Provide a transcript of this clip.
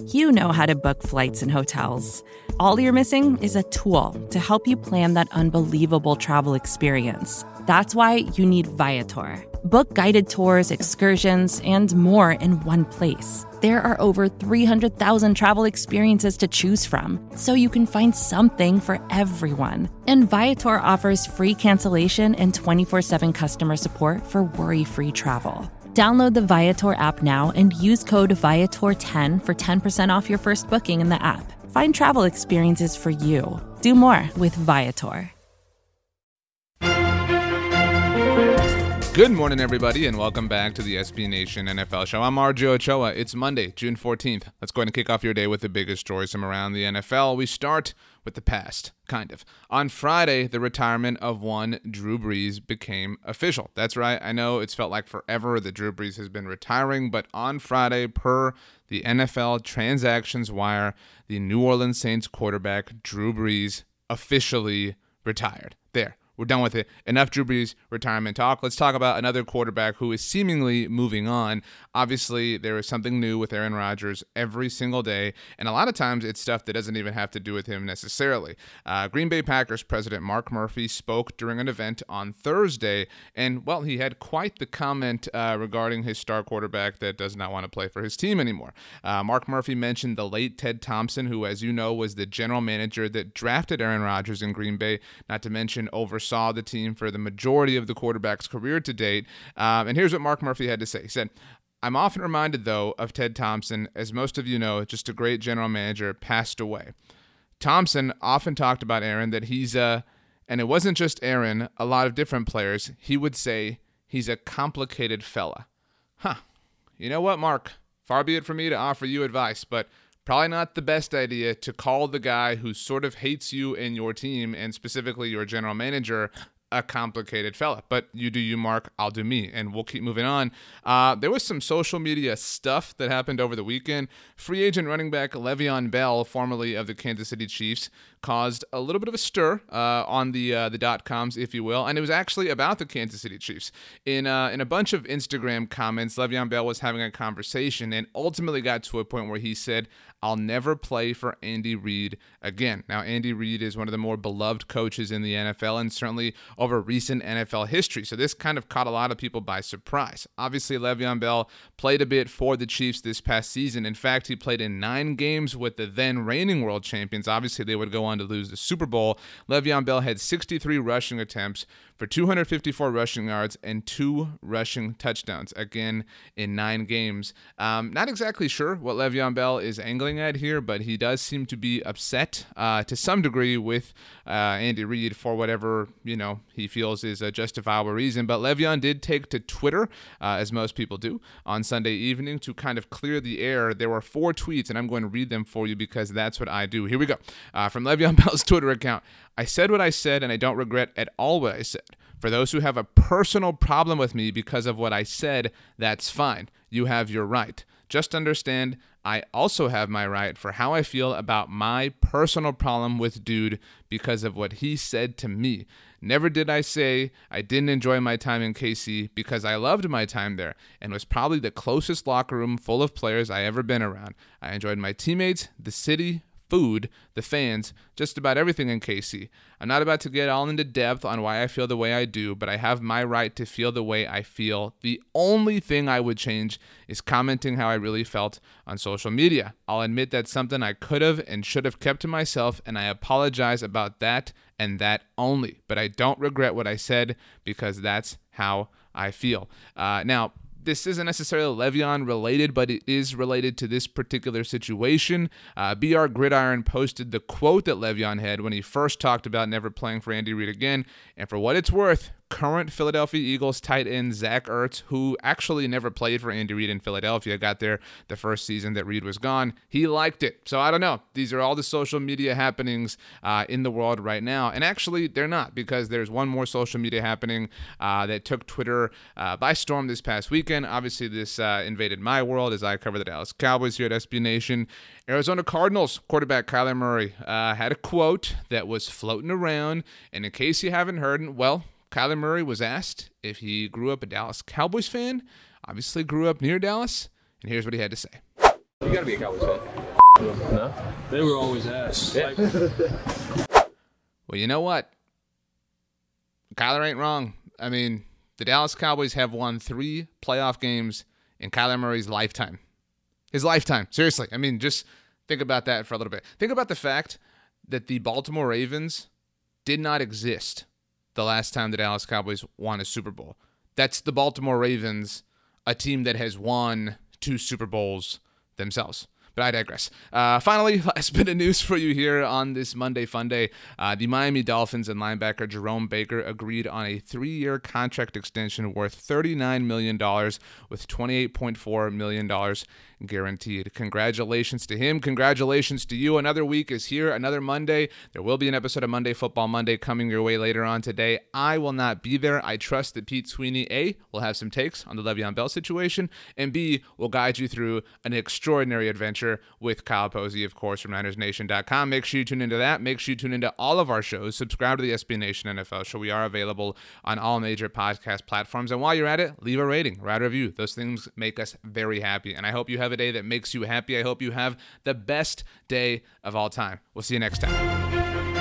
You know how to book flights and hotels. All you're missing is a tool to help you plan that unbelievable travel experience. That's why you need Viator. Book guided tours, excursions, and more in one place. There are over 300,000 travel experiences to choose from, so you can find something for everyone. And Viator offers free cancellation and 24/7 customer support for worry-free travel. Download the Viator app now and use code Viator10 for 10% off your first booking in the app. Find travel experiences for you. Do more with Viator. Good morning, everybody, and welcome back to the SB Nation NFL Show. I'm RJ Ochoa. It's Monday, June 14th. Let's go ahead and kick off your day with the biggest stories from around the NFL. We start with the past, kind of. On Friday, the retirement of one Drew Brees became official. That's right. I know it's felt like forever that Drew Brees has been retiring, but on Friday, per the NFL Transactions Wire, the New Orleans Saints quarterback Drew Brees officially retired. There. We're done with it. Enough Drew Brees retirement talk. Let's talk about another quarterback who is seemingly moving on. Obviously, there is something new with Aaron Rodgers every single day, and a lot of times it's stuff that doesn't even have to do with him necessarily. Green Bay Packers president Mark Murphy spoke during an event on Thursday, and, well, he had quite the comment regarding his star quarterback that does not want to play for his team anymore. Mark Murphy mentioned the late Ted Thompson, who, as you know, was the general manager that drafted Aaron Rodgers in Green Bay, not to mention oversaw the team for the majority of the quarterback's career to date. And here's what Mark Murphy had to say. He said, "I'm often reminded, though, of Ted Thompson. As most of you know, just a great general manager, passed away. Thompson often talked about Aaron, that he's and it wasn't just Aaron, a lot of different players. He would say he's a complicated fella." You know what, Mark? Far be it from me to offer you advice, but probably not the best idea to call the guy who sort of hates you and your team, and specifically your general manager, a complicated fella. But you do you, Mark. I'll do me, and we'll keep moving on. There was some social media stuff that happened over the weekend. Free agent running back Le'Veon Bell, formerly of the Kansas City Chiefs, caused a little bit of a stir on the .coms, if you will, and it was actually about the Kansas City Chiefs. In a bunch of Instagram comments, Le'Veon Bell was having a conversation and ultimately got to a point where he said, "I'll never play for Andy Reid again." Now, Andy Reid is one of the more beloved coaches in the NFL and certainly over recent NFL history, so this kind of caught a lot of people by surprise. Obviously, Le'Veon Bell played a bit for the Chiefs this past season. In fact, he played in 9 games with the then reigning world champions. Obviously, they would go on to lose the Super Bowl. Le'Veon Bell had 63 rushing attempts for 254 rushing yards and 2 rushing touchdowns, again, in 9 games. Not exactly sure what Le'Veon Bell is angling at here, but he does seem to be upset to some degree with Andy Reid for whatever, he feels is a justifiable reason. But Le'Veon did take to Twitter, as most people do, on Sunday evening to kind of clear the air. There were 4 tweets, and I'm going to read them for you because that's what I do. Here we go. From Le'Veon Bell's Twitter account. "I said what I said, and I don't regret at all what I said. For those who have a personal problem with me because of what I said, that's fine. You have your right. Just understand, I also have my right for how I feel about my personal problem with dude because of what he said to me. Never did I say I didn't enjoy my time in KC because I loved my time there and was probably the closest locker room full of players I ever been around. I enjoyed my teammates, the city, food, the fans, just about everything in KC. I'm not about to get all into depth on why I feel the way I do, but I have my right to feel the way I feel. The only thing I would change is commenting how I really felt on social media. I'll admit that's something I could have and should have kept to myself, and I apologize about that and that only. But I don't regret what I said because that's how I feel." Now, this isn't necessarily Le'Veon related, but it is related to this particular situation. BR Gridiron posted the quote that Le'Veon had when he first talked about never playing for Andy Reid again. And for what it's worth, current Philadelphia Eagles tight end Zach Ertz, who actually never played for Andy Reid in Philadelphia, got there the first season that Reid was gone. He liked it. So I don't know. These are all the social media happenings in the world right now. And actually, they're not, because there's one more social media happening that took Twitter by storm this past weekend. Obviously, this invaded my world as I cover the Dallas Cowboys here at SB Nation. Arizona Cardinals quarterback Kyler Murray had a quote that was floating around. And in case you haven't heard, well, Kyler Murray was asked if he grew up a Dallas Cowboys fan, obviously grew up near Dallas, and here's what he had to say. You gotta be a Cowboys fan. No, they were always ass. Yeah. Well, you know what? Kyler ain't wrong. I mean, the Dallas Cowboys have won 3 playoff games in Kyler Murray's lifetime. His lifetime. Seriously. I mean, just think about that for a little bit. Think about the fact that the Baltimore Ravens did not exist the last time the Dallas Cowboys won a Super Bowl. That's the Baltimore Ravens, a team that has won 2 Super Bowls themselves. But I digress. Finally, last bit of news for you here on this Monday Fun Day. The Miami Dolphins and linebacker Jerome Baker agreed on a 3-year contract extension worth $39 million with $28.4 million guaranteed. Congratulations to him. Congratulations to you. Another week is here. Another Monday. There will be an episode of Monday Football Monday coming your way later on today. I will not be there. I trust that Pete Sweeney, A, will have some takes on the Le'Veon Bell situation, and B, will guide you through an extraordinary adventure with Kyle Posey, of course, from NinersNation.com. Make sure you tune into that. Make sure you tune into all of our shows. Subscribe to the SB Nation NFL show. We are available on all major podcast platforms. And while you're at it, leave a rating, write a review. Those things make us very happy. And I hope you have a day that makes you happy. I hope you have the best day of all time. We'll see you next time.